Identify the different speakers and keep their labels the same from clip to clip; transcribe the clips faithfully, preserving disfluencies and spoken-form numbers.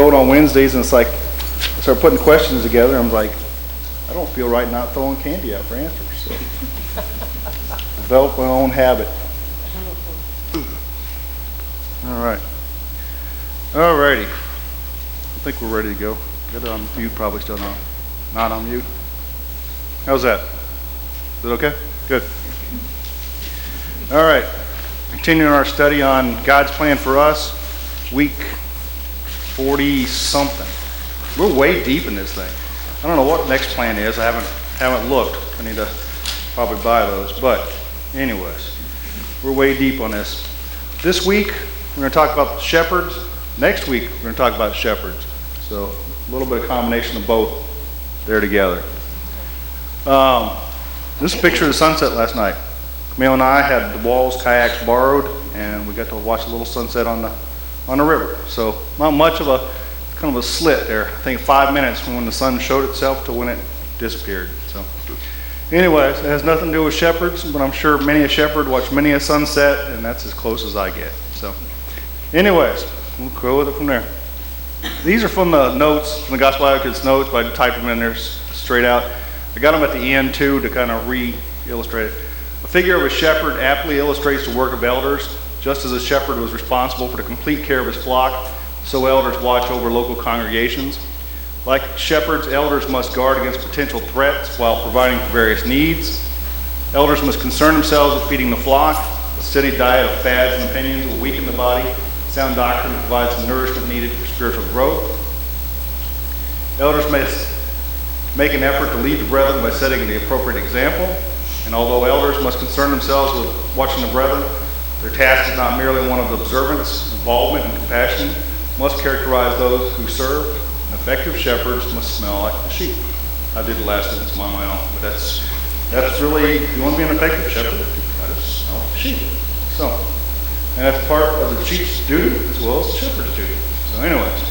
Speaker 1: throw it on Wednesdays, and it's like, I start putting questions together. I'm like, I don't feel right not throwing candy out for answers. So, develop my own habit. All right. All righty. I think we're ready to go. Got it on mute, probably still not. Not on mute. How's that? Is it okay? Good. All right. Continuing our study on God's plan for us, week forty something. We're way deep in this thing. I don't know what next plan is. I haven't haven't looked. I need to probably buy those. But anyways, we're way deep on this. This week we're going to talk about the shepherds. Next week we're going to talk about shepherds. So a little bit of combination of both there together. Um, this is a picture of the sunset last night. Camille and I had the Walls kayaks borrowed, and we got to watch a little sunset on the on the river. So not much of a kind of a slit there. I think five minutes from when the sun showed itself to when it disappeared. So anyways, it has nothing to do with shepherds, but I'm sure many a shepherd watched many a sunset, and that's as close as I get. So anyways, we'll go with it from there. These are from the notes, from the Gospel Advocates notes, but I typed them in there straight out. I got them at the end too to kind of re-illustrate it. A figure of a shepherd aptly illustrates the work of elders. Just as a shepherd was responsible for the complete care of his flock, so elders watch over local congregations. Like shepherds, elders must guard against potential threats while providing for various needs. Elders must concern themselves with feeding the flock. A steady diet of fads and opinions will weaken the body. Sound doctrine provides the nourishment needed for spiritual growth. Elders must make an effort to lead the brethren by setting the appropriate example. And although elders must concern themselves with watching the brethren, their task is not merely one of observance, involvement, and compassion. Must characterize those who serve. And effective shepherds must smell like the sheep. I did the last sentence on my own, but that's that's really, if you want to be an effective shepherd, you got to smell like the sheep. So, and that's part of the sheep's duty as well as the shepherd's duty. So anyways,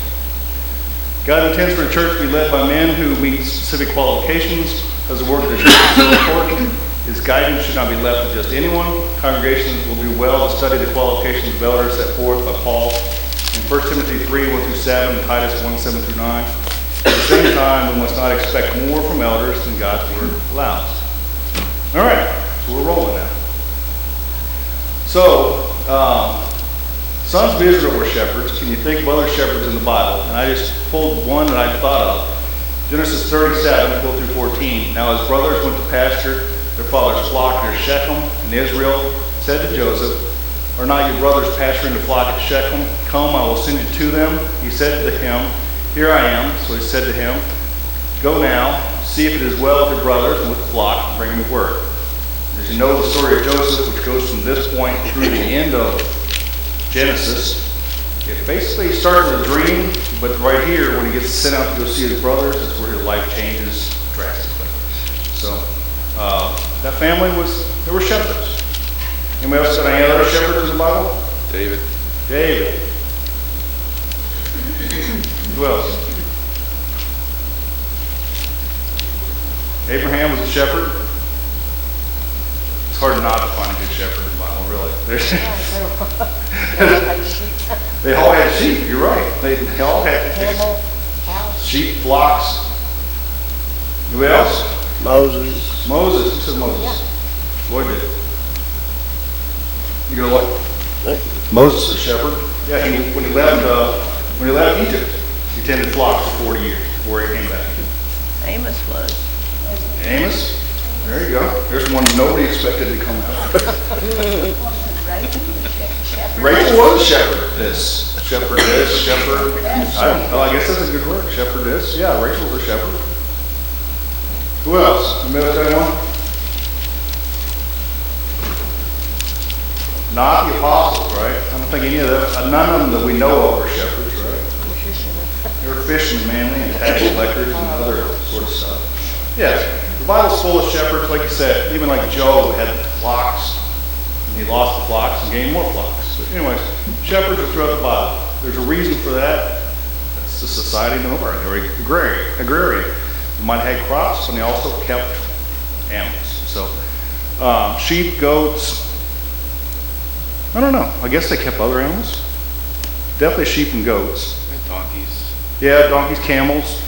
Speaker 1: God intends for the church to be led by men who meet specific qualifications. As the work of the church is so important, His guidance should not be left to just anyone. Congregations will do well to study the qualifications of elders set forth by Paul in First Timothy three, one through seven, and Titus one, seven through nine. At the same time, we must not expect more from elders than God's word allows. All right, so we're rolling now. So, um, sons of Israel were shepherds. Can you think of other shepherds in the Bible? And I just pulled one that I thought of. Genesis thirty-seven, twelve through fourteen. Now his brothers went to pasture their father's flock near Shechem, and Israel said to Joseph, "Are not your brothers pasturing the flock at Shechem? Come, I will send you to them." He said to him, "Here I am." So he said to him, "Go now, see if it is well with your brothers and with the flock, and bring me word." As you know the story of Joseph, which goes from this point through the end of Genesis, it basically starts with a dream, but right here, when he gets sent out to go see his brothers, is where his life changes drastically. So, uh, that family was, they were shepherds. Anybody else got any other shepherds in the Bible?
Speaker 2: David.
Speaker 1: David. Who else? Abraham was a shepherd. It's hard not to find a good shepherd in the Bible, really. There's they all had sheep, you're right. They, they all had sheep, flocks. Who else?
Speaker 3: Moses.
Speaker 1: Moses. Who said Moses?
Speaker 4: Yeah.
Speaker 1: Lloyd did. You go what? Moses, the shepherd. Yeah, he, when he left, uh, when he left Egypt, he tended flocks for forty years before he came back.
Speaker 4: Amos was.
Speaker 1: Amos. There you go. There's one nobody expected to come out. Rachel was a shepherdess. Shepherdess, shepherd. I don't know. I guess that's a good word. Shepherdess. Yeah, Rachel was a shepherd. Who else? You know anyone? Not the apostles, right? I don't think any of them, none of them that we know of are shepherds, right? They were fishermen mainly and tax collectors and other sort of stuff. Yes, the Bible's full of shepherds, like you said. Even like Job had flocks, and he lost the flocks and gained more flocks. But anyways, shepherds are throughout the Bible. There's a reason for that. That's the society in the world. They were agrarian. agrarian. They might have had crops, and they also kept animals. So, um, sheep, goats. I don't know. I guess they kept other animals. Definitely sheep and goats.
Speaker 2: And donkeys.
Speaker 1: Yeah, donkeys, camels.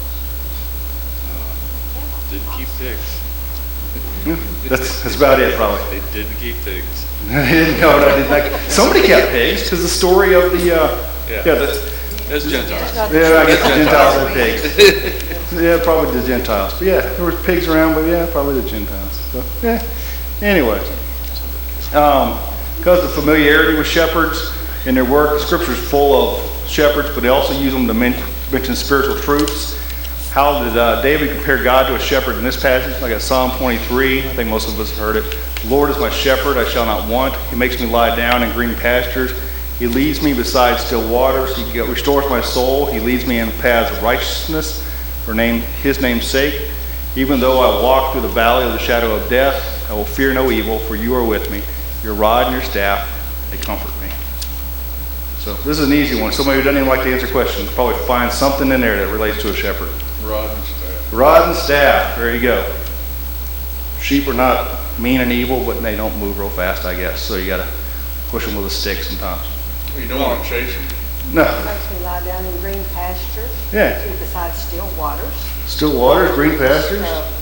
Speaker 2: Didn't keep pigs.
Speaker 1: That's, that's about it, probably.
Speaker 2: They didn't keep pigs.
Speaker 1: I didn't know. I didn't like. Somebody kept pigs because the story of the uh,
Speaker 2: Yeah.
Speaker 1: yeah, the,
Speaker 2: It's Gentiles.
Speaker 1: yeah, I guess the Gentiles had pigs. Yeah, probably the Gentiles. But yeah, there were pigs around, but yeah, probably the Gentiles. So yeah. Anyway, um, because of familiarity with shepherds in their work, the Scripture is full of shepherds, but they also use them to men- mention spiritual truths. How did uh, David compare God to a shepherd in this passage? I got Psalm twenty-three. I think most of us have heard it. The Lord is my shepherd, I shall not want. He makes me lie down in green pastures. He leads me beside still waters. He restores my soul. He leads me in paths of righteousness for name, his name's sake. Even though I walk through the valley of the shadow of death, I will fear no evil, for you are with me. Your rod and your staff, they comfort me. So this is an easy one. Somebody who doesn't even like to answer questions probably find something in there that relates to a shepherd.
Speaker 2: Rod and staff.
Speaker 1: Rod and staff. There you go. Sheep are not mean and evil, but they don't move real fast, I guess. So you got to push them with a stick sometimes.
Speaker 2: You don't want to chase them.
Speaker 1: No.
Speaker 3: Makes me lie down in green pastures.
Speaker 1: Yeah.
Speaker 3: Keep beside still waters.
Speaker 1: Still waters, green pastures.
Speaker 3: So,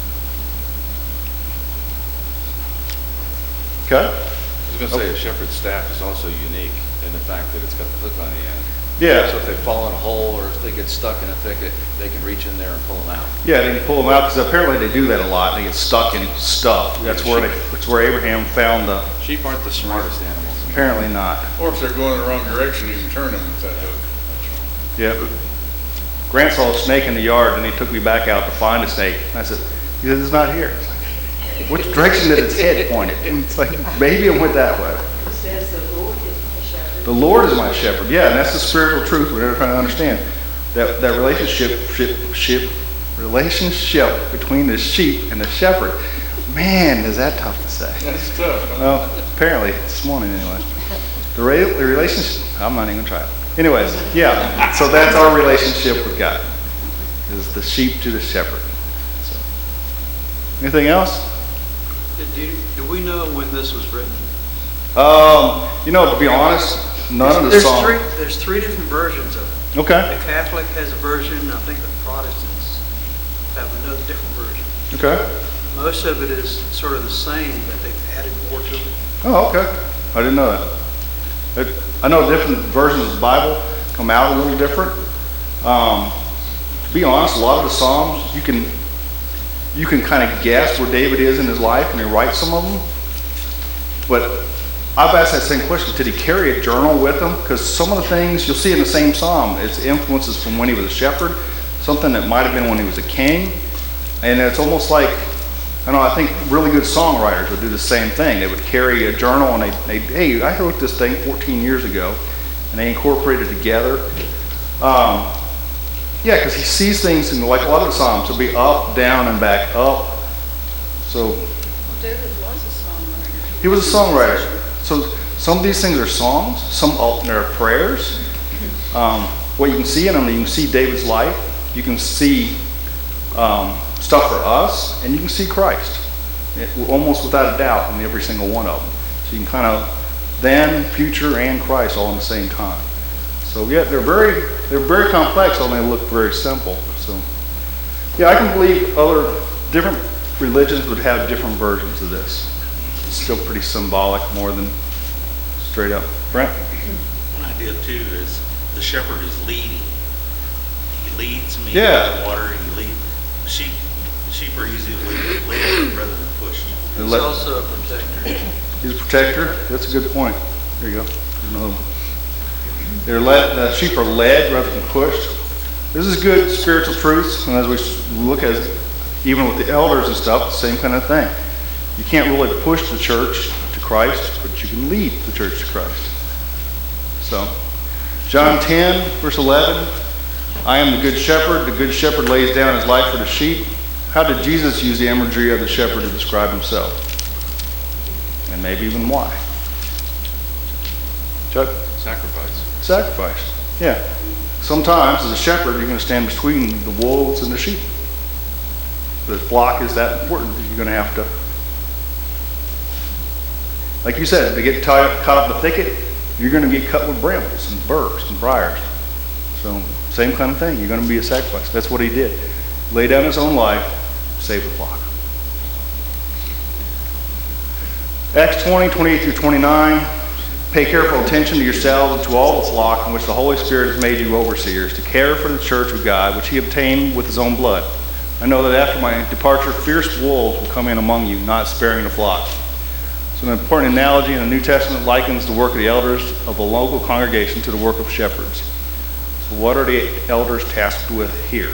Speaker 1: Okay.
Speaker 5: I was going to say a shepherd's staff is also unique in the fact that it's got the hook on the end.
Speaker 1: Yeah.
Speaker 5: So if they fall in a hole or if they get stuck in a thicket, they can reach in there and pull them out.
Speaker 1: Yeah, they can pull them out because apparently they do that a lot. They get stuck in stuff. That's where they, that's where Abraham found the.
Speaker 5: Sheep aren't the smartest animals.
Speaker 1: Apparently not.
Speaker 2: Or if they're going the wrong direction, you can turn them with that hook.
Speaker 1: Yeah. Grant saw a snake in the yard and he took me back out to find a snake. And I said, he said, it's not here. It's like, which direction did its head point it? And it's like, maybe it went that way.
Speaker 3: it says the Lord is my shepherd.
Speaker 1: The Lord is my shepherd. Yeah, and that's the spiritual truth we're trying to understand. That that relationship, ship, ship, relationship between the sheep and the shepherd. Man, is that tough to say.
Speaker 2: That's tough. Huh?
Speaker 1: Well, apparently, this morning anyway. The, re- the relationship, I'm not even going to try it. Anyways, yeah, so that's our relationship with God, is the sheep to the shepherd. So, anything else?
Speaker 6: Did, do, do we know when this was written?
Speaker 1: Um, you know, to be honest, none of the
Speaker 6: There's
Speaker 1: songs.
Speaker 6: three, there's three different versions of it.
Speaker 1: Okay,
Speaker 6: The Catholic has a version, I think the Protestants have another different version.
Speaker 1: okay.
Speaker 6: Most of it is sort of the same, but they've added more to it.
Speaker 1: Oh, okay. I didn't know that. It, I know different versions of the Bible come out a little different. Um, to be honest, a lot of the Psalms, you can you can kind of guess where David is in his life when he writes some of them. But I've asked that same question. Did he carry a journal with him? Because some of the things you'll see in the same Psalm, it's influences from when he was a shepherd, something that might have been when he was a king. And it's almost like, I know, I think really good songwriters would do the same thing. They would carry a journal and they, they hey, I wrote this thing fourteen years ago, and they incorporate it together. Um, yeah, because he sees things in, like a lot of the Psalms, it'll be up, down, and back up. So
Speaker 4: Well, David was a songwriter.
Speaker 1: he was a songwriter. So some of these things are songs, some of them are prayers. Um, what you can see in them, you can see David's life, you can see um, stuff for us, and you can see Christ, it, almost without a doubt, in every single one of them. So you can kind of then, future, and Christ all in the same time. So yeah, they're very they're very complex, although they look very simple. So yeah, I can believe other different religions would have different versions of this. It's still pretty symbolic more than straight up. Brent?
Speaker 7: One idea too is the shepherd is leading. He leads me
Speaker 1: Yeah.
Speaker 7: by the water. He leads sheep. Sheep are easily led, led rather than pushed.
Speaker 1: They
Speaker 6: It's
Speaker 1: let-
Speaker 6: also a protector.
Speaker 1: He's a protector. That's a good point. There you go. There's another one. They're led, the sheep are led rather than pushed. This is good spiritual truths, and as we look at it, even with the elders and stuff, the same kind of thing. You can't really push the church to Christ, but you can lead the church to Christ. So, John ten, verse eleven, I am the good shepherd. The good shepherd lays down his life for the sheep. How did Jesus use the imagery of the shepherd to describe himself? And maybe even why? Chuck?
Speaker 5: Sacrifice.
Speaker 1: Sacrifice. Yeah. Sometimes, as a shepherd, you're going to stand between the wolves and the sheep. The flock is that important that you're going to have to, like you said, to get tied, caught up in the thicket, you're going to get cut with brambles and burrs and briars. So So, same kind of thing. You're going to be a sacrifice. That's what he did. Lay down his own life, save the flock. Acts twenty, twenty-eight through twenty-nine. Pay careful attention to yourselves and to all the flock in which the Holy Spirit has made you overseers, to care for the church of God, which he obtained with his own blood. I know that after my departure, fierce wolves will come in among you, not sparing the flock. So an important analogy in the New Testament likens the work of the elders of a local congregation to the work of shepherds. So what are the elders tasked with here?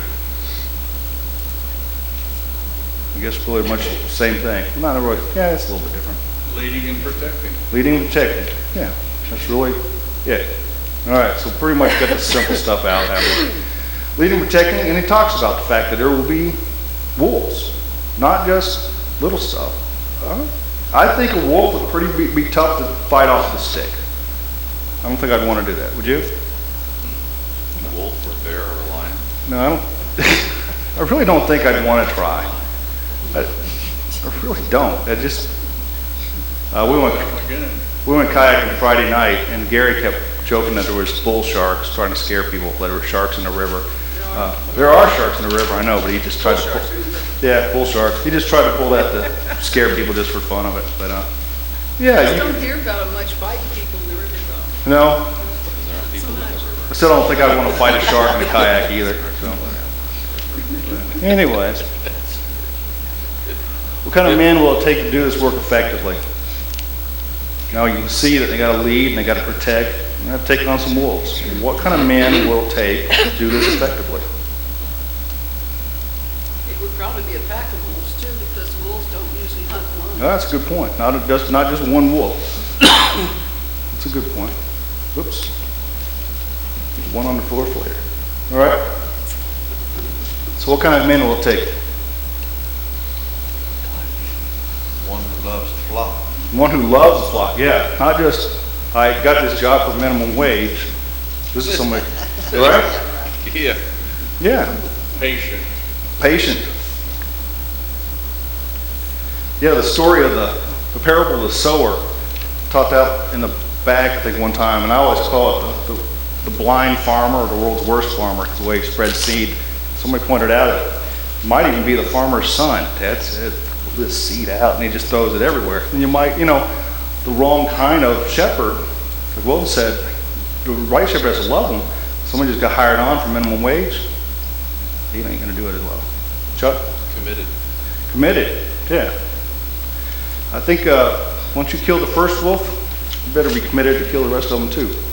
Speaker 1: I guess really much the same thing. Not really, yeah, it's a little bit different.
Speaker 2: Leading and protecting.
Speaker 1: Leading and protecting. Yeah, that's really it. All right, so pretty much got the simple stuff out, haven't we? Leading and protecting, and he talks about the fact that there will be wolves, not just little stuff. Uh, I think a wolf would pretty be, be tough to fight off the stick. I don't think I'd want to do that. Would you?
Speaker 5: A wolf or a bear or a lion?
Speaker 1: No, I don't. I really don't think I'd want to try. I, I really don't. I just. Uh, we went we went kayaking Friday night, and Gary kept joking that there was bull sharks trying to scare people. That there were sharks in the river. Uh, there are sharks in the river, I know, but he just tried to pull. Yeah, bull sharks. He just tried to pull that to scare people just for fun of it. But uh, yeah,
Speaker 4: I
Speaker 1: you,
Speaker 4: don't hear about them much fighting people in the river though.
Speaker 1: no.
Speaker 5: Because there are people in the river.
Speaker 1: I still don't think I'd want to fight a shark in a kayak either. So. Anyways, what kind of men will it take to do this work effectively? Now you can see that they got to lead and they got to protect. They got to take on some wolves. What kind of men will it take to do this effectively?
Speaker 4: It would probably be a pack of wolves too, because wolves don't usually hunt alone.
Speaker 1: Well, that's a good point. Not a, just not just one wolf. That's a good point. Oops. There's one on the floor for you. All right. So what kind of men will it take?
Speaker 8: One who loves the flock.
Speaker 1: One who loves the flock, yeah. Not just, I got this job for minimum wage. This is somebody, right?
Speaker 5: Yeah.
Speaker 1: Yeah,
Speaker 2: Patient.
Speaker 1: patient. Yeah, the story of the, the parable of the sower, taught that in the back, I think, one time, and I always call it the, the, the blind farmer or the world's worst farmer, the way he spreads seed. Somebody pointed out it might even be the farmer's son. Dad said, this seed out, and he just throws it everywhere. And you might, you know, the wrong kind of shepherd, like Wilton said, the right shepherd has to love them. Someone just got hired on for minimum wage, he ain't going to do it as well. Chuck?
Speaker 5: Committed.
Speaker 1: Committed, yeah. I think uh, once you kill the first wolf, you better be committed to kill the rest of them too.
Speaker 3: We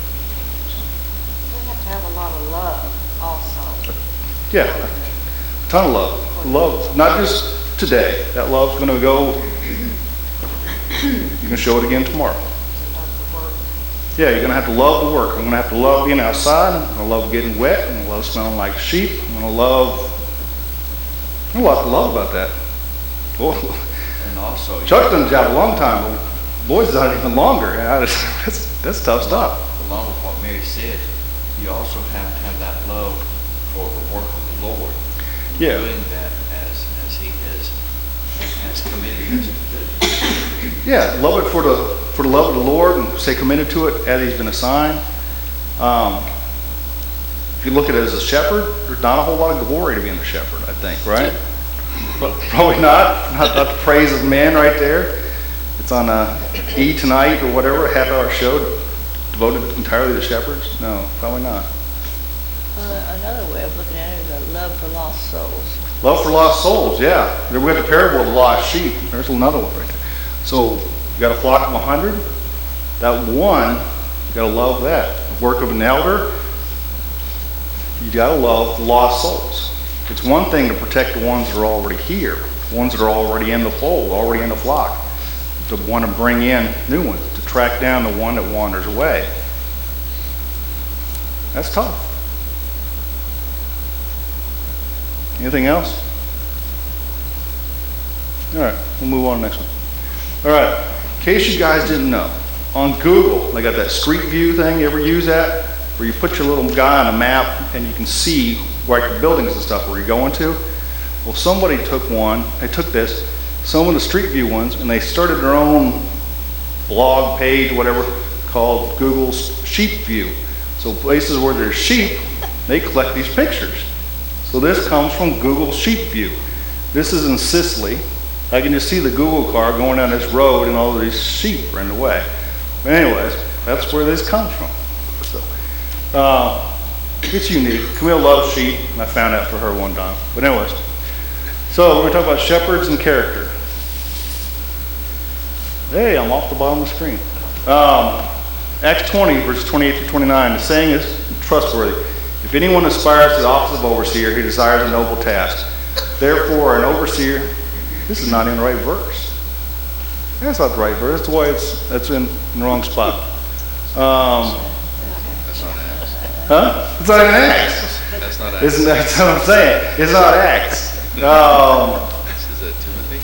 Speaker 3: have to have a lot of love also.
Speaker 1: Yeah, a ton of love. Love, not just today. That love's going to go, you can show it again tomorrow.
Speaker 3: Love the work.
Speaker 1: Yeah, you're going to have to love the work. I'm going to have to love being outside. I'm going to love getting wet. I'm going to love smelling like sheep. I'm going to love, there's a lot to love about that. Well,
Speaker 8: And also,
Speaker 1: Chuck's done the job a long time, but Lloyd's done it even longer. Yeah, that's, that's, that's tough stuff.
Speaker 8: along with what Mary said, you also have to have that love for the work of the Lord.
Speaker 1: Yeah.
Speaker 8: Doing that as, as he has, has committed us to do.
Speaker 1: Yeah, love it for the for the love of the Lord and stay committed to it as he's been assigned. Um, if you look at it as a shepherd, there's not a whole lot of glory to being a shepherd, I think, right? Probably not. Not, not the praise of men right there. It's on uh, E! Tonight or whatever, a half-hour show devoted entirely to shepherds. No, probably not.
Speaker 9: Uh, another way of looking at it is a love for lost souls.
Speaker 1: Love for lost souls, yeah. Then we have the parable of the lost sheep. There's another one right there. So you got a flock of a hundred. That one, you got to love that. The work of an elder, you got to love the lost souls. It's one thing to protect the ones that are already here, the ones that are already in the fold, already in the flock. To want to bring in new ones, to track down the one that wanders away. That's tough. Anything else? All right, we'll move on to the next one. All right, in case you guys didn't know, on Google, they got that Street View thing. You ever use that? Where you put your little guy on a map and you can see where the buildings and stuff where you're going to. Well, somebody took one, they took this, some of the Street View ones, and they started their own blog page, whatever, called Google's Sheep View. So places where there's sheep, They collect these pictures. So this comes from Google Sheep View. This is in Sicily. I can just see the Google car going down this road and all of these sheep are in the way. But anyways, that's where this comes from. So, uh, it's unique. Camille loves sheep, and I found out for her one time. But anyways, so we're going to talk about shepherds and character. Hey, I'm off the bottom of the screen. Um, Acts twenty, verses twenty-eight through twenty-nine, the saying is trustworthy. If anyone aspires to the office of overseer, he desires a noble task. Therefore, an overseer, this is not even the right verse. That's not the right verse. That's why it's that's in the wrong spot. Um,
Speaker 5: That's not Acts.
Speaker 1: huh? It's not even Acts.
Speaker 5: That's not Acts.
Speaker 1: Isn't that that's what I'm saying? It's not Acts. Um,
Speaker 5: Is it Timothy?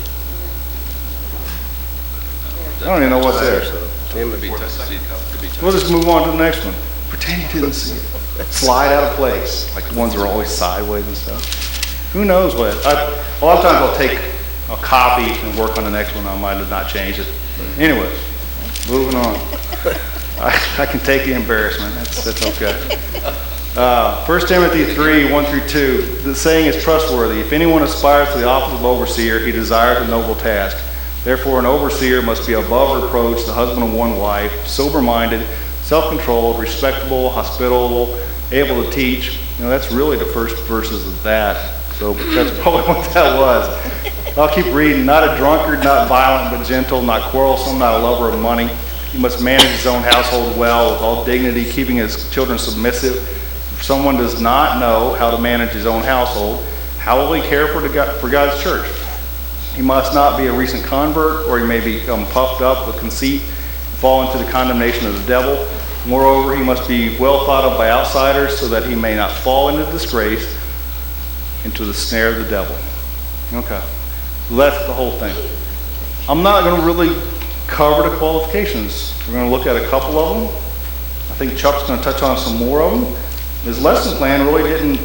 Speaker 1: I don't even know what's there.
Speaker 5: Could be Timothy. Could be
Speaker 1: We'll
Speaker 5: Timothy.
Speaker 1: just move on to the next one. Pretend you didn't see it. Slide out of place, like the ones that are always sideways and stuff. Who knows what? I, a lot of times I'll take a copy and work on the next one. I might have not changed it. But anyways, moving on. I, I can take the embarrassment. That's, that's okay. Uh, First Timothy three, one through two. The saying is trustworthy. If anyone aspires to the office of overseer, he desires a noble task. Therefore, an overseer must be above reproach, the husband of one wife, sober-minded, self-controlled, respectable, hospitable, able to teach. You know, that's really the first verses of that. So that's probably what that was. I'll keep reading. Not a drunkard, not violent, but gentle, not quarrelsome, not a lover of money. He must manage his own household well with all dignity, keeping his children submissive. If someone does not know how to manage his own household, how will he care for, the God, for God's church? He must not be a recent convert, or he may become puffed up with conceit and fall into the condemnation of the devil. Moreover, he must be well thought of by outsiders so that he may not fall into disgrace, into the snare of the devil. Okay, so that's the whole thing. I'm not going to really cover the qualifications. We're going to look at a couple of them. I think Chuck's going to touch on some more of them. His lesson plan really didn't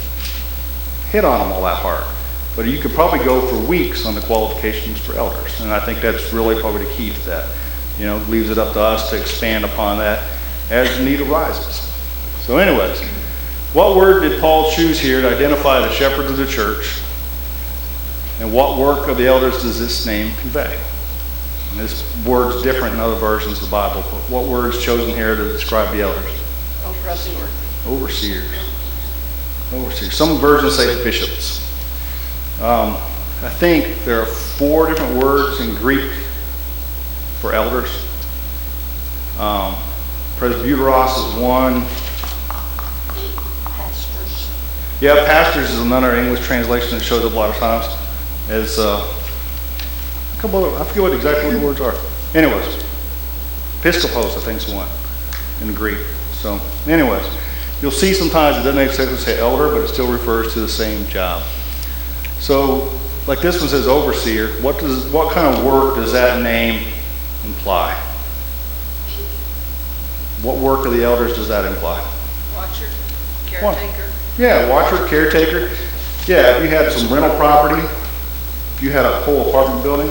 Speaker 1: hit on them all that hard. But you could probably go for weeks on the qualifications for elders. And I think that's really probably the key to that. You know, leaves it up to us to expand upon that as the need arises. So anyways, what word did Paul choose here to identify the shepherds of the church? And what work of the elders does this name convey? And this word's different in other versions of the Bible, but what word is chosen here to describe the elders?
Speaker 4: Overseer.
Speaker 1: Overseers. Overseers. Some versions say bishops. Um, I think there are four different words in Greek for elders. Um, presbyteros is one.
Speaker 3: Pastors.
Speaker 1: Yeah, pastors is another English translation that shows up a lot of times. As uh, a couple of, I forget what exactly what the words are. Anyways, episkopos I think is one in Greek. So, anyways, you'll see sometimes it doesn't exactly say elder, but it still refers to the same job. So, like this one says overseer, what does what kind of work does that name imply? What work of the elders does that imply?
Speaker 4: Watcher, caretaker.
Speaker 1: Yeah, watcher, caretaker. Yeah, if you had some rental property, if you had a whole apartment building,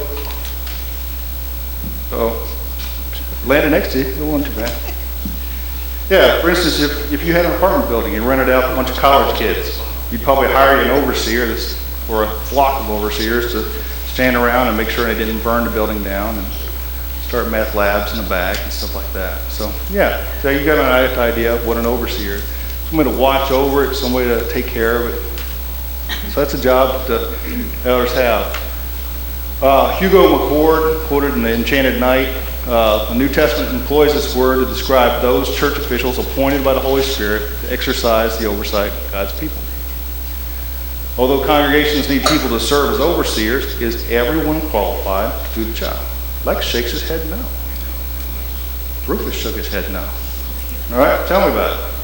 Speaker 1: so landed next to you, it wasn't too bad. Yeah, for instance, if, if you had an apartment building and rented out a bunch of college kids, you'd probably hire an overseer that's or a flock of overseers to stand around and make sure they didn't burn the building down and start meth labs in the back and stuff like that. So yeah, so you got an idea of what an overseer is. Somebody to watch over it, somebody to take care of it. So that's a job that the elders have. Uh, Hugo McCord quoted in The Enchanted Knight, uh, the New Testament employs this word to describe those church officials appointed by the Holy Spirit to exercise the oversight of God's people. Although congregations need people to serve as overseers, is everyone qualified to do the job? Lex shakes his head no. Rufus shook his head no. All right, tell me about it.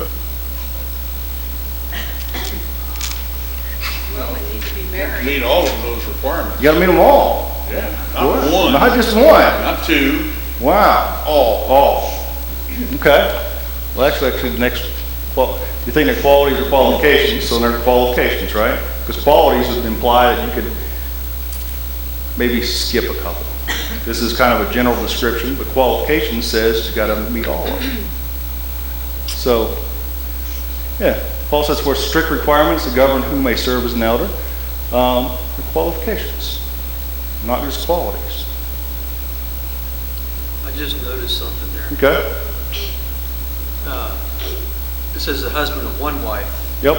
Speaker 4: Well, we need to be married.
Speaker 2: Meet all of those requirements.
Speaker 1: You got to meet them all.
Speaker 2: Yeah,
Speaker 1: What?
Speaker 2: not one,
Speaker 1: Not just one.
Speaker 2: not two,
Speaker 1: Wow.
Speaker 2: all.
Speaker 1: All. Okay. Well, actually, actually, the next, well, you think of qualities or qualifications, so they're qualifications, right? Because qualities would imply that you could maybe skip a couple. This is kind of a general description, but qualification says you got to meet all of them. So, Yeah, Paul sets forth strict requirements to govern who may serve as an elder. Um, the qualifications, not just qualities.
Speaker 6: I just noticed something there.
Speaker 1: Okay?
Speaker 6: Uh, It says the husband of one wife.
Speaker 1: Yep.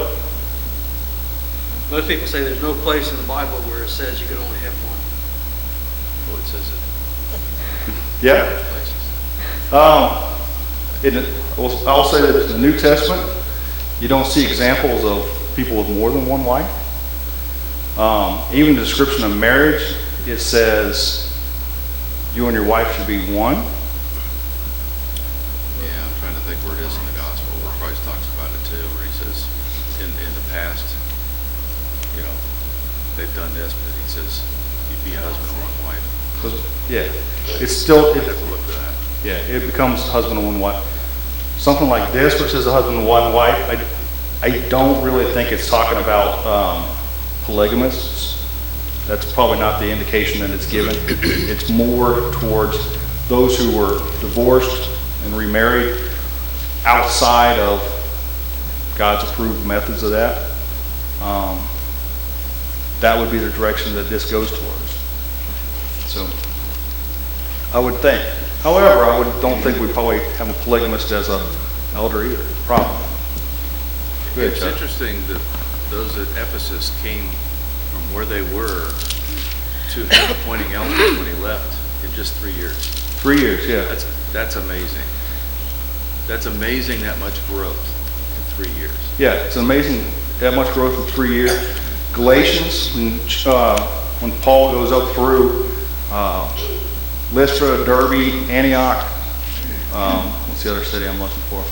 Speaker 6: Most people say there's no place in the Bible where it says you can only have one.
Speaker 5: Well, it says it
Speaker 1: Yeah.
Speaker 5: in places.
Speaker 1: Um, in the, I'll I'll say that in the New Testament, you don't see examples of people with more than one wife. Um, even the description of marriage, it says you and your wife should be one.
Speaker 5: Yeah, I'm trying to think where it is in the gospel, where Christ talks about it too, where he says, in, in the past, you know, they've done this, but he says, you'd be a husband and one wife.
Speaker 1: 'Cause, yeah, it's still,
Speaker 5: I'd
Speaker 1: it,
Speaker 5: have to look for that.
Speaker 1: yeah, it becomes husband and one wife. Something like this, which says a husband and one wife, I, I don't really think it's talking about um, polygamists. That's probably not the indication that it's given. It's more towards those who were divorced and remarried outside of God's approved methods of that. Um, that would be the direction that this goes towards. So, I would think. However, I would, don't think we probably have a polygamist as a elder either, probably. Go ahead,
Speaker 5: It's
Speaker 1: Chuck.
Speaker 5: interesting that those at Ephesus came from where they were to him appointing elders when he left in just three years.
Speaker 1: Three years, yeah.
Speaker 5: That's, that's amazing. That's amazing, that much growth in three years.
Speaker 1: Yeah, it's amazing that much growth in three years. Galatians, when, uh, when Paul goes up through uh, Lystra, Derbe, Antioch, um, what's the other city I'm looking for?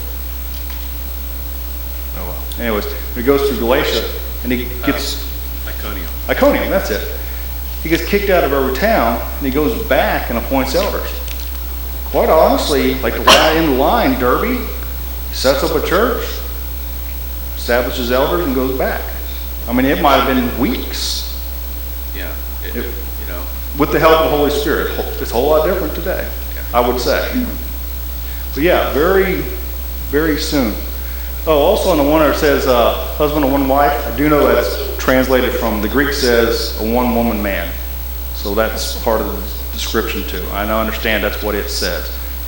Speaker 1: Oh well. Anyways, he goes through Galatia and he gets
Speaker 5: Uh, Iconium.
Speaker 1: Iconium, that's it. He gets kicked out of every town and he goes back and appoints elders. Quite honestly, like the guy in the line, Derbe, sets up a church, establishes elders, and goes back. I mean, it might have been weeks.
Speaker 5: Yeah, it,
Speaker 1: Yep.
Speaker 5: you know,
Speaker 1: With the help of the Holy Spirit. It's a whole lot different today, I would say. But yeah, very, very soon. Oh, also on the one that says uh, husband and one wife, I do know that's translated from, the Greek says a one-woman man. So that's part of the description too. I now understand that's what it says.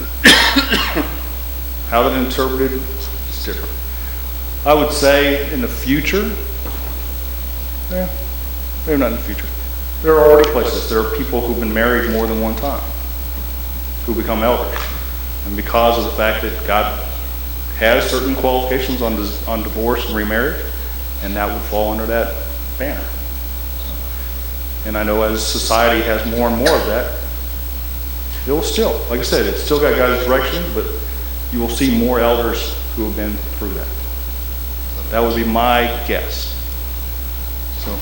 Speaker 1: How that interpreted is different. I would say in the future, yeah, maybe not in the future. There are already places, there are people who've been married more than one time, who become elders. And because of the fact that God has certain qualifications on, dis- on divorce and remarriage, and that would fall under that banner. And I know as society has more and more of that, it will still, like I said, it's still got God's direction, but you will see more elders who have been through that. That would be my guess. So,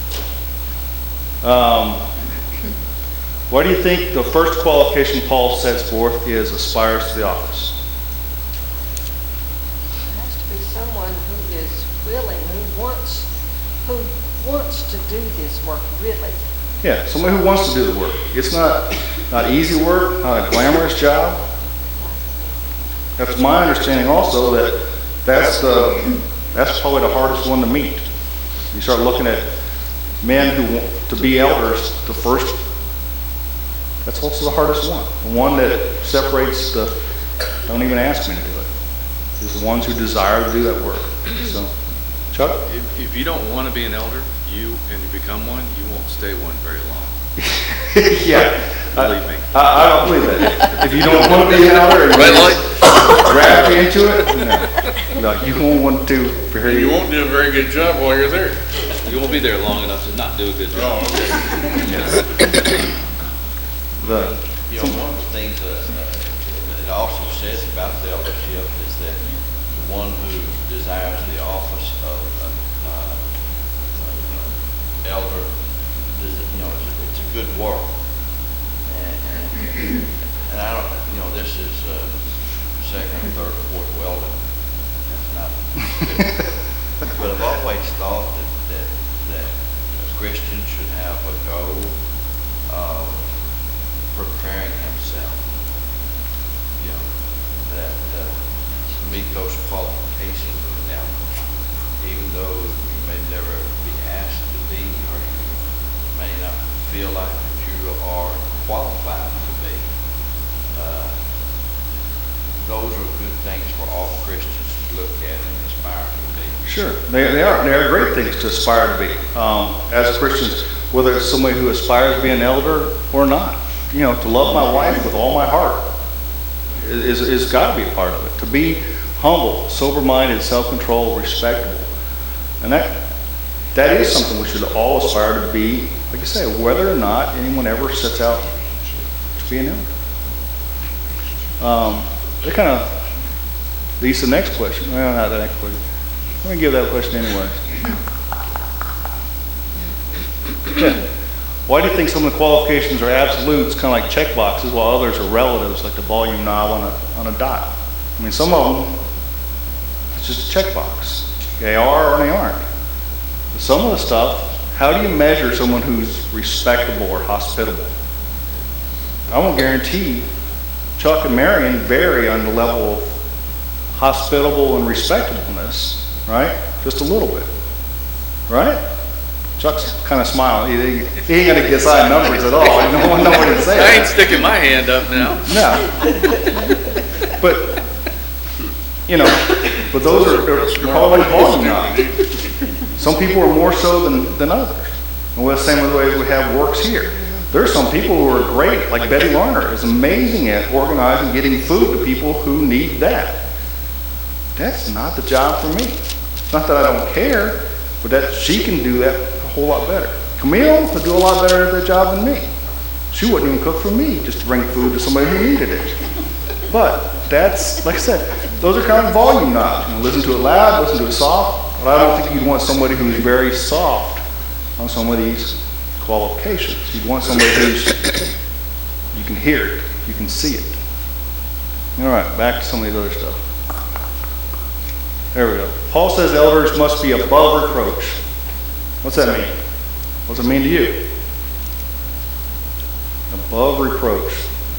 Speaker 1: um, why do you think the first qualification Paul sets forth is aspires to the office?
Speaker 3: It has to be someone who is willing, who wants, who wants to do this work, really.
Speaker 1: Yeah, somebody who wants to do the work. It's not, not easy work, not a glamorous job. That's my understanding also, that that's the, that's probably the hardest one to meet. You start looking at men who want to be elders, the first, that's also the hardest one. The one that separates the, don't even ask me to do it, is the ones who desire to do that work. So, Chuck?
Speaker 5: if, if you don't want to be an elder, you, and you become one, you won't stay one very long.
Speaker 1: Yeah.
Speaker 5: Believe me.
Speaker 1: I, I don't believe that. If you don't want to be an elder, and you grab you into it, no. No, you won't want to very.
Speaker 2: And you won't do a very good job while you're there.
Speaker 5: You won't be there long enough to not do a good job.
Speaker 2: Oh, okay.
Speaker 1: The,
Speaker 8: You know, one of the things that uh, it also says about the eldership is that the one who desires the office of uh, uh, elder, is, you know, it's, it's a good work. And, and, and I don't, you know, this is uh, second, third, fourth welding. That's not good. But I've always thought that, that, that a Christian should have a goal of preparing himself, you know, that uh, to meet those qualifications. Now, feel like that you are qualified to be. Uh, Those are good things for all Christians to look at and aspire to be.
Speaker 1: Sure, they, they are. They are great things to aspire to be. Um, as Christians, whether it's somebody who aspires to be an elder or not, you know, to love my wife with all my heart is is got to be a part of it. To be humble, sober-minded, self-controlled, respectable, and that that is something we should all aspire to be. Like I say, whether or not anyone ever sets out to be an elder. Um, that kind of leads to the next question. Well, not the next question. Let me give that question anyway. Yeah. Why do you think some of the qualifications are absolutes, kind of like check boxes, while others are relatives, like the volume knob on a on a dial? I mean, some of them, it's just a check box. They are or they aren't. But some of the stuff, how do you measure someone who's respectable or hospitable? I won't guarantee Chuck and Marion vary on the level of hospitable and respectableness, right? Just a little bit, right? Chuck's kind of smiling. He, he ain't gonna get side numbers at all. No one knows what to say.
Speaker 5: I ain't sticking my hand up now.
Speaker 1: No. But, you know, but those are, they're probably volume knobs. Some people are more so than, than others. And we're the same way we have works here. There's some people who are great, like Betty Larner is amazing at organizing, getting food to people who need that. That's not the job for me. It's not that I don't care, but that she can do that a whole lot better. Camille would do a lot better at that job than me. She wouldn't even cook for me just to bring food to somebody who needed it. But that's, like I said, those are kind of volume knobs. You know, listen to it loud, listen to it soft, but I don't think you'd want somebody who's very soft on some of these qualifications. You'd want somebody who's, you can hear it, you can see it. All right, back to some of these other stuff. There we go. Paul says elders must be above reproach. What's that mean? What's it mean to you? Above reproach.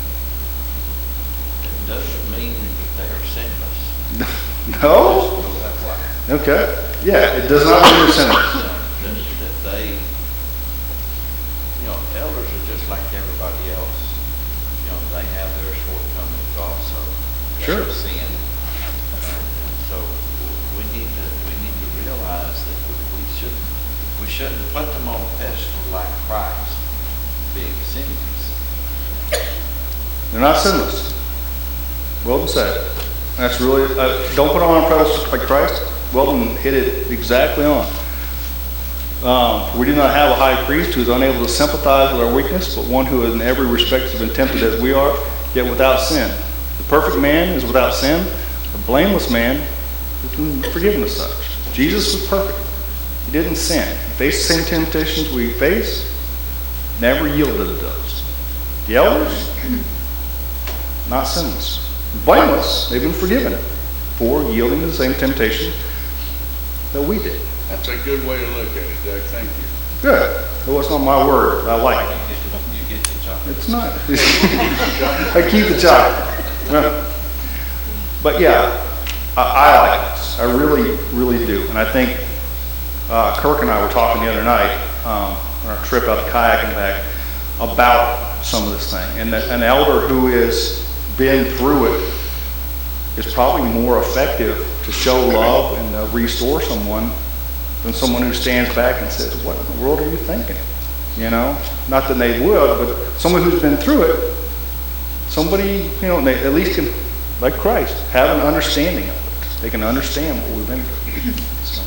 Speaker 8: It doesn't mean that they are sinless.
Speaker 1: No? Okay. Yeah, it does not mean they're sinless.
Speaker 8: That, that they, you know, elders are just like everybody else. You know, they have their shortcomings also. They
Speaker 1: Sure.
Speaker 8: have sin. And so we need to we need to realize that we, we shouldn't we shouldn't put them on a pedestal like Christ being sinless.
Speaker 1: They're not sinless. Weldon said it. That's really, uh, don't put them on a pedestal like Christ. Weldon hit it exactly on. Um, we do not have a high priest who is unable to sympathize with our weakness, but one who in every respect has been tempted as we are, yet without sin. The perfect man is without sin. The blameless man has been forgiven as such. Jesus was perfect. He didn't sin. He faced the same temptations we face, never yielded to those. The elders, not sinless. Blameless, they've been forgiven for yielding to the same temptation that we did.
Speaker 2: That's a good way to look at it, Doug. Thank you.
Speaker 1: Good. Well, it's not my word. I like it.
Speaker 8: You get the, you get the chocolate.
Speaker 1: It's not. I keep the chocolate. Yeah. But yeah, I, I like this. I really, really do. And I think uh, Kirk and I were talking the other night um, on our trip out to kayaking back about some of this thing. And the, an elder who has been through it is probably more effective to show love and uh, restore someone than someone who stands back and says, "What in the world are you thinking?" You know, not that they would, but someone who's been through it, somebody, you know, they at least can, like Christ, have an understanding of it. They can understand what we've been through. So.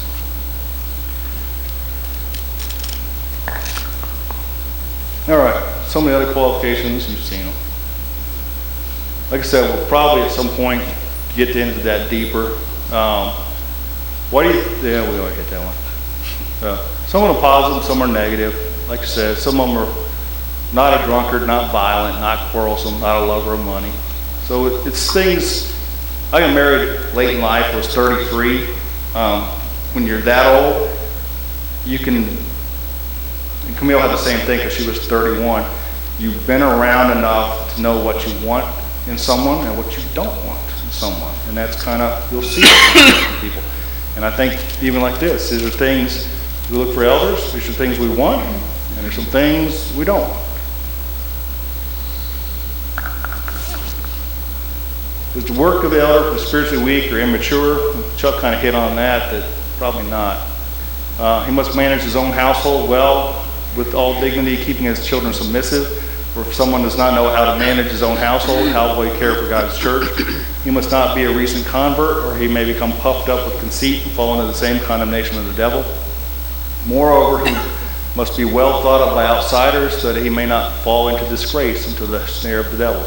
Speaker 1: All right, some of the other qualifications, you've seen them. Like I said, we'll probably at some point get into that deeper. Um, what do you, yeah, we already hit that one. Uh, some of them are positive, some are negative. Like I said, some of them are not a drunkard, not violent, not quarrelsome, not a lover of money. So it, it's things, I got married late in life, I was thirty-three. Um, when you're that old, you can, and Camille had the same thing because she was thirty-one. You've been around enough to know what you want in someone and what you don't want in someone. And that's kind of, you'll see it in people. And I think even like this, these are things, we look for elders, these are things we want, and there's some things we don't want. Is the work of the elder for the spiritually weak or immature? Chuck kind of hit on that, that probably not. Uh, he must manage his own household well, with all dignity, keeping his children submissive. For if someone does not know how to manage his own household, how will he care for God's church? He must not be a recent convert, or he may become puffed up with conceit and fall into the same condemnation of the devil. Moreover, he must be well thought of by outsiders, so that he may not fall into disgrace, into the snare of the devil.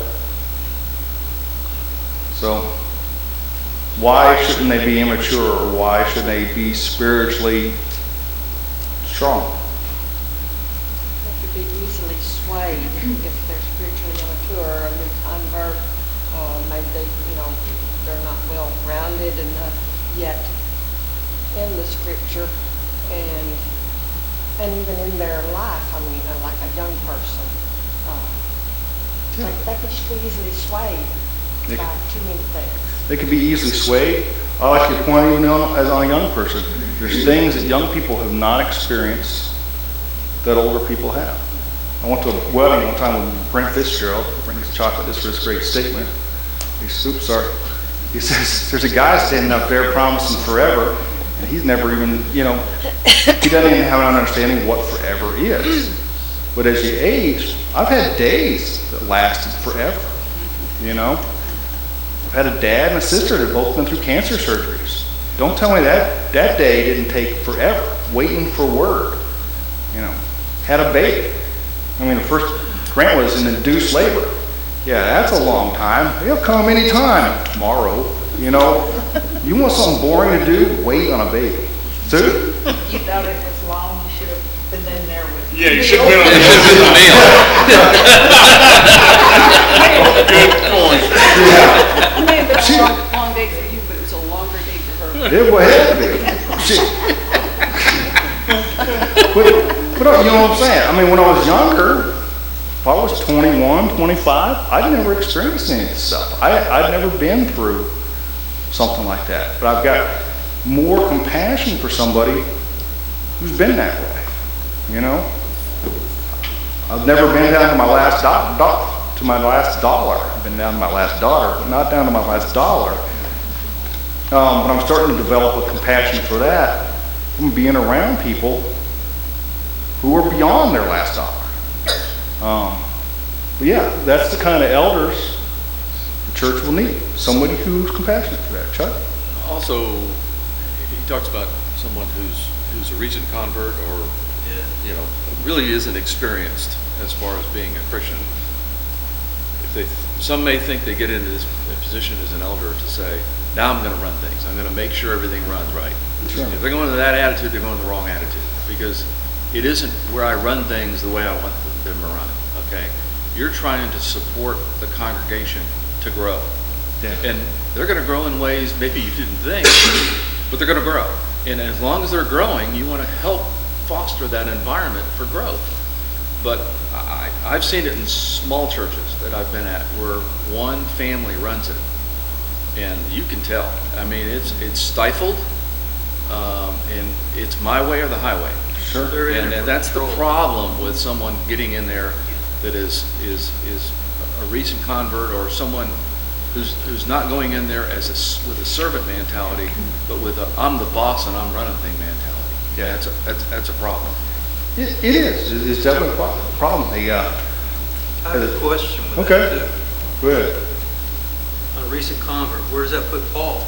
Speaker 1: So, why shouldn't they be immature, or why should they be spiritually strong?
Speaker 3: They could be easily swayed if they're spiritually immature, or a new convert, uh, maybe they, you know, they're not well grounded enough yet in the scripture, and and even in their life. I mean, uh, like a young person, uh,
Speaker 1: Yeah.
Speaker 3: they, they could just be easily swayed
Speaker 1: They-
Speaker 3: by too many things.
Speaker 1: They can be easily swayed. I like your point even on, as on a young person. There's things that young people have not experienced that older people have. I went to a wedding one time with Brent Fitzgerald. Brent used chocolate just for his great statement. He's, oops, sorry. He says, there's a guy standing up there promising forever, and he's never even, you know, he doesn't even have an understanding what forever is. But as you age, I've had days that lasted forever, you know? I've had a dad and a sister that have both been through cancer surgeries. Don't tell me that that day didn't take forever, waiting for word. You know, had a baby. I mean, the first Grant was in induced labor. Yeah, that's a long time. He'll come anytime. Tomorrow, you know. You want something boring to do? Wait on a baby. Sue?
Speaker 9: You thought it was long, you should have been in there with.
Speaker 2: Yeah, you should have been on the Good point.
Speaker 4: It may have been a long, long day for you, but it was a longer day for her.
Speaker 1: It would have to be. Shit. But, but you know what I'm saying? I mean, when I was younger, if I was twenty-one, twenty-five, I'd never experienced any of this stuff. I, I'd never been through something like that. But I've got more compassion for somebody who's been that way, you know? I've never been down to my last do- do- to my last dollar. I've been down to my last daughter, but not down to my last dollar. Um, but I'm starting to develop a compassion for that from being around people who are beyond their last dollar. Um, but yeah, that's the kind of elders the church will need. Somebody who's compassionate for that. Chuck?
Speaker 5: Also, he talks about someone who's who's a recent convert, or you know, really isn't experienced as far as being a Christian. If they, some may think they get into this position as an elder to say, now I'm going to run things. I'm going to make sure everything runs right.
Speaker 1: Sure.
Speaker 5: If they're going to that attitude, they're going to the wrong attitude, because it isn't where I run things the way I want them to run. Okay, you're trying to support the congregation to grow,
Speaker 1: Yeah.
Speaker 5: and they're going to grow in ways maybe you didn't think, but they're going to grow. And as long as they're growing, you want to help foster that environment for growth. But I, I've seen it in small churches that I've been at where one family runs it, and you can tell. I mean, it's it's stifled, um, and it's my way or the highway.
Speaker 1: Sure.
Speaker 6: They're in
Speaker 5: And,
Speaker 6: it
Speaker 5: and
Speaker 6: for
Speaker 5: that's the
Speaker 6: control.
Speaker 5: problem with someone getting in there that is is is a recent convert, or someone who's who's not going in there as a s with a servant mentality, but with a I'm the boss and I'm running thing mentality.
Speaker 1: Yeah.
Speaker 5: That's a that's that's a problem.
Speaker 1: It, it is. It- It's definitely a pro- problem. They, uh,
Speaker 6: I have a question with
Speaker 1: Okay.
Speaker 6: that too.
Speaker 1: go ahead.
Speaker 6: On a recent convert, where does that put Paul?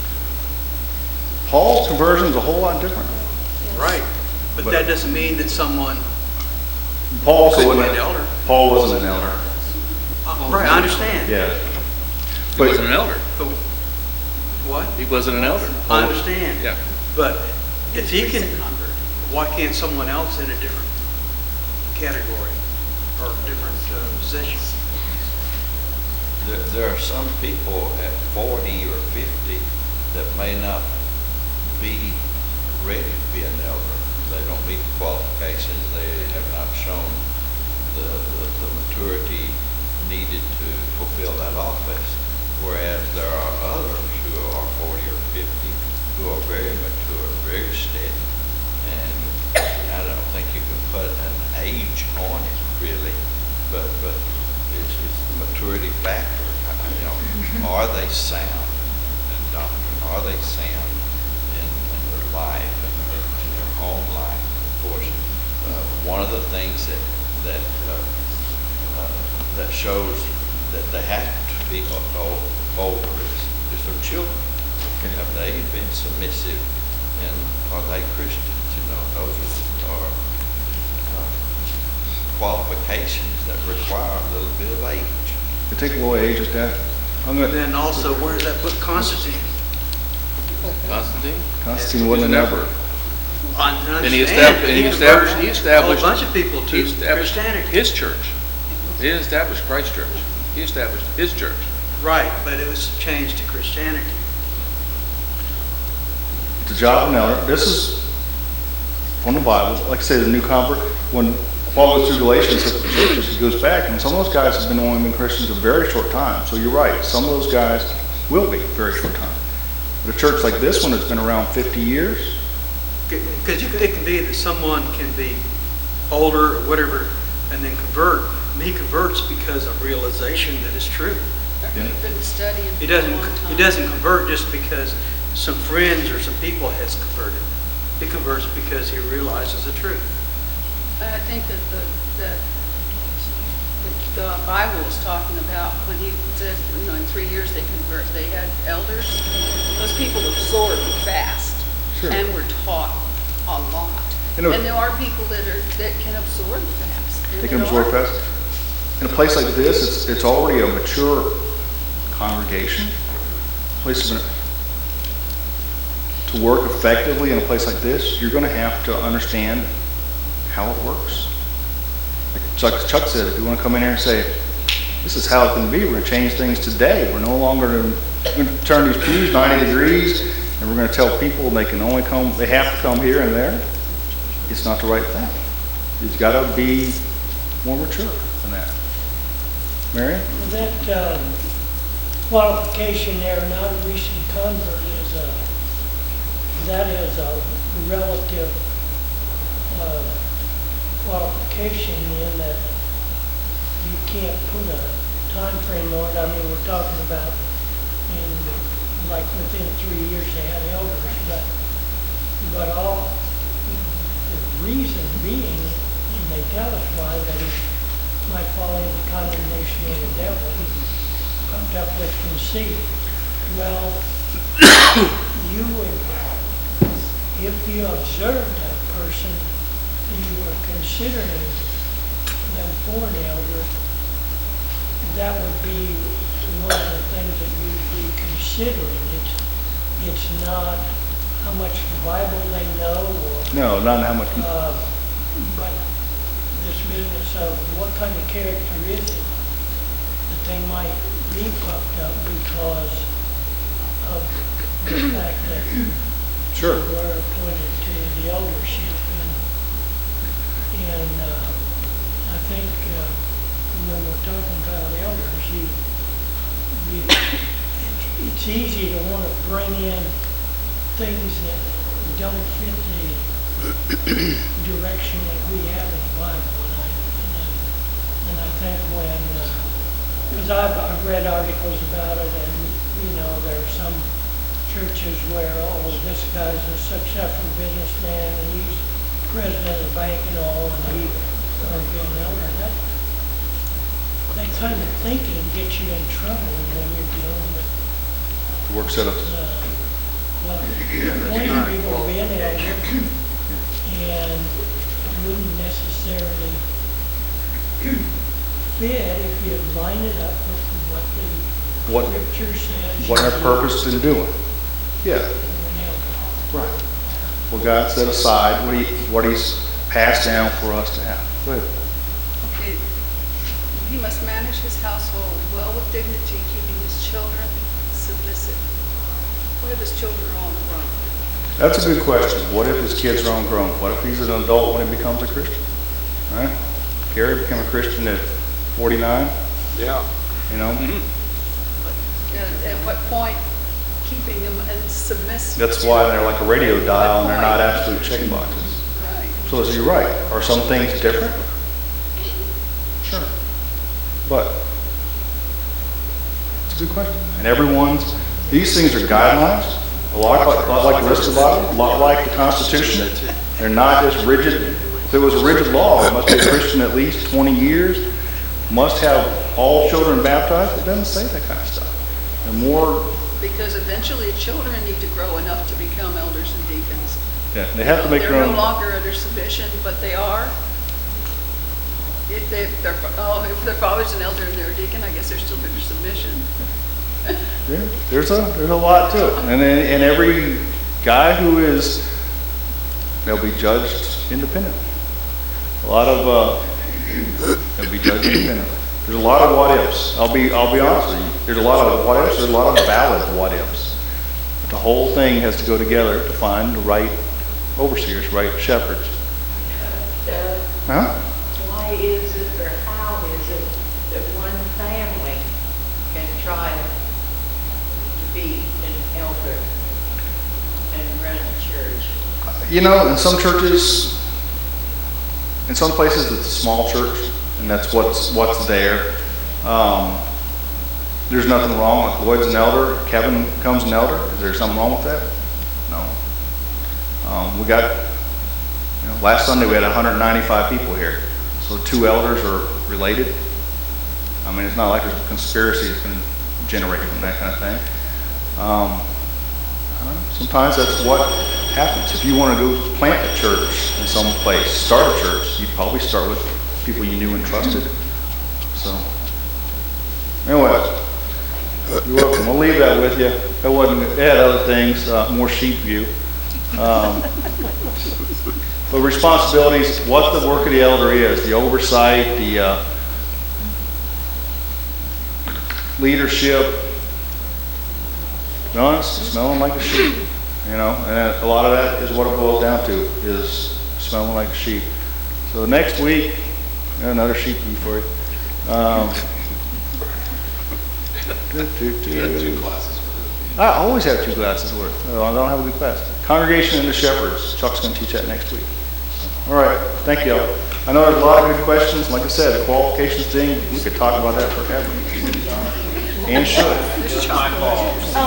Speaker 1: Paul's conversion is a whole lot different.
Speaker 6: Right. But
Speaker 1: But-
Speaker 6: that doesn't mean that someone
Speaker 1: Paul also
Speaker 6: couldn't be
Speaker 1: wasn't
Speaker 6: an elder.
Speaker 1: Paul wasn't an elder.
Speaker 6: Uh, Right, I understand.
Speaker 1: Yeah.
Speaker 5: He
Speaker 1: But-
Speaker 5: wasn't an elder.
Speaker 6: But what?
Speaker 5: He wasn't an elder.
Speaker 6: I understand.
Speaker 5: Yeah.
Speaker 6: But if he can, why can't someone else in a different category or different uh, position?
Speaker 8: There, there are some people at forty or fifty that may not be ready to be an elder. They don't meet the qualifications. They have not shown the, the, the maturity needed to fulfill that office. Whereas there are others who are forty or fifty who are very mature, very steady. And I don't think you can put an are they sound in doctrine? Are they sound in, in their life and their, in their home life? Of course, uh, one of the things that that uh, uh, that shows that they have to be o- older is, is their children. Have they been submissive, and are they Christians? You know, those are, are uh, qualifications that require a little bit of age.
Speaker 1: It take a little age with that. I'm
Speaker 6: And
Speaker 1: gonna,
Speaker 6: then also, where's that book Constantine?
Speaker 5: Constantine?
Speaker 1: Constantine wasn't a member.
Speaker 6: I
Speaker 5: And he
Speaker 6: understand,
Speaker 5: established,
Speaker 6: but
Speaker 5: he
Speaker 6: he
Speaker 5: established,
Speaker 6: converted
Speaker 5: he established.
Speaker 6: A whole bunch of people
Speaker 5: he
Speaker 6: to
Speaker 5: established
Speaker 6: Christianity.
Speaker 5: His church. He didn't establish Christ's church. He established his church.
Speaker 6: Right, but it was changed to Christianity.
Speaker 1: The job of an elder, this is from the Bible, like I say, the new convert, when Paul goes through Galatians, says the churches, he goes back, and some of those guys have been only been Christians a very short time. So you're right, some of those guys will be very short time. But a church like this one that's been around fifty years,
Speaker 6: Because you could, it can be that someone can be older or whatever and then convert. And he converts because of realization that it's true.
Speaker 4: You've been studying
Speaker 6: He
Speaker 4: for a
Speaker 6: doesn't,
Speaker 4: long time.
Speaker 6: he doesn't convert just because some friends or some people has converted. He converts because he realizes the truth.
Speaker 4: And I think that the, that the the Bible is talking about when he said, you know, in three years they convert, they had elders. Those people absorbed fast
Speaker 1: Sure.
Speaker 4: and were taught a lot.
Speaker 1: You know-
Speaker 4: And there are people that are, that can absorb fast. and
Speaker 1: they can
Speaker 4: there
Speaker 1: absorb
Speaker 4: are-
Speaker 1: fast. In a place like this, it's, it's already a mature congregation. Place of- to work effectively in a place like this, you're gonna have to understand how it works. Like Chuck, Chuck said, if you wanna come in here and say, this is how it's gonna be, we're gonna change things today, we're no longer gonna, we're gonna turn these pews ninety degrees, and we're gonna tell people they can only come, they have to come here and there, it's not the right thing. You've gotta be more mature than that. Marion?
Speaker 10: That um, qualification there, not a recent convert, is a, that is a relative uh, qualification in that you can't put a time frame on it. I mean, we're talking about in, like, within three years they had elders, but, but all, the reason being, and they tell us why, that it might fall into condemnation of the devil, pumped up with conceit. Well, you would, if you observed that person, and you were considering them for an elder, that would be one of the things that you'd be considering. It's, it's not how much Bible they know or
Speaker 1: No, not how much,
Speaker 10: uh, but this business of what kind of character is it that they might be puffed up because of the fact that
Speaker 1: sure.
Speaker 10: they were appointed to the eldership. And, and uh, I think uh, when we're talking about elders, you, you it's, it's easy to want to bring in things that don't fit the direction that we have in the Bible. And I, and I, and I think when, because I've, I've read articles about it, and, you know, there are some churches where, oh, this guy's a successful businessman, and he's president of the bank and all, and he, or being an elder. That, that kind of thinking gets you in trouble when you're dealing with
Speaker 1: Work setup.
Speaker 10: uh, well, appointing people to be an elder, and wouldn't necessarily fit if you line it up with what the
Speaker 1: What,
Speaker 10: scripture says.
Speaker 1: what our purpose in doing. Yeah, right. What God set aside, what he, what he's passed down for us to have. Go ahead.
Speaker 4: Okay, he must manage his household well with dignity, keeping his children submissive. What if his children are all grown?
Speaker 1: That's a good question. What if his kids are all grown? What if he's an adult when he becomes a Christian? Right? Gary became a Christian at forty-nine,
Speaker 2: Yeah.
Speaker 1: you know?
Speaker 4: And at what point, keeping them in submissive?
Speaker 1: That's why they're like a radio dial and they're not absolute check boxes.
Speaker 4: Right.
Speaker 1: So you're right. Are some things different? Sure. But it's It's a good question. And everyone's, these things are guidelines, a lot like, a lot like the rest of the Bible, a lot like the Constitution. They're not just rigid. If it was a rigid law, it must be a Christian at least twenty years, must have all children baptized. It doesn't say that kind of stuff. The more,
Speaker 4: Because eventually children need to grow enough to become elders and deacons.
Speaker 1: yeah, they have to make their
Speaker 4: They're
Speaker 1: own.
Speaker 4: no longer under submission, but they are. If they, if their, oh, if their father's an elder and they're a deacon, I guess they're still under submission.
Speaker 1: Yeah, there's a, there's a lot to it. And then, and every guy who is, they'll be judged independently. A lot of, uh, they'll be judged independently. There's a lot of what ifs. I'll be, I'll be honest with you. There's a lot of what ifs, there's a lot of valid what ifs. But the whole thing has to go together to find the right overseers, right shepherds.
Speaker 9: Uh,
Speaker 1: Huh?
Speaker 9: Why is it, or how is it that one family can try to be an elder and run a church?
Speaker 1: You know, in some churches, in some places it's a small church, and that's what's what's there. Um, there's nothing wrong with Lloyd's an elder, Kevin becomes an elder. Is there something wrong with that? No. Um, we got, you know, last Sunday we had one hundred ninety-five people here. So two elders are related. I mean, it's not like there's a conspiracy that's going to generate from that kind of thing. Um, I don't know. Sometimes that's what happens. If you want to go plant a church in some place, start a church, you'd probably start with people you knew and trusted. So, anyway, you're welcome. We'll leave that with you. It wasn't, it had other things, uh, more sheep view. Um, but responsibilities, what the work of the elder is, the oversight, the uh, leadership. To be honest, smelling like a sheep, you know, and a lot of that is what it boils down to, is smelling like a sheep. So next week, another sheep view for you. Um, do, do, do. I always have two glasses worth. No, I don't have a good class. Congregation and the shepherds. Chuck's going to teach that next week. All right. Thank you all. I know there's a lot of good questions. Like I said, the qualifications thing, we could talk about that forever. And should.